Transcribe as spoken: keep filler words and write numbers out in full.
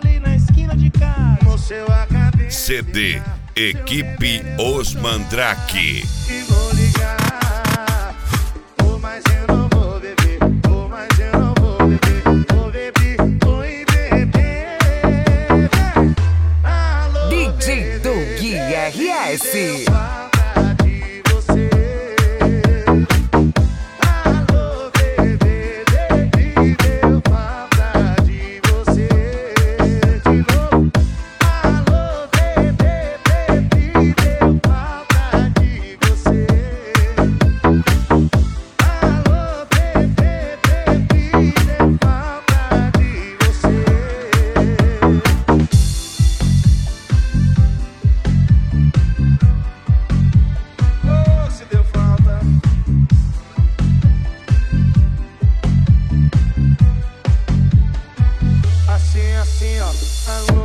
ali na esquina de casa. No seu acabei. C D Equipe Os Mandrake. E vou ligar. Oh, mas eu não vou beber. Oh, mas eu não vou beber. Vou beber, oi beber. Alô, D J Doug R S. Assim, ó. Alô.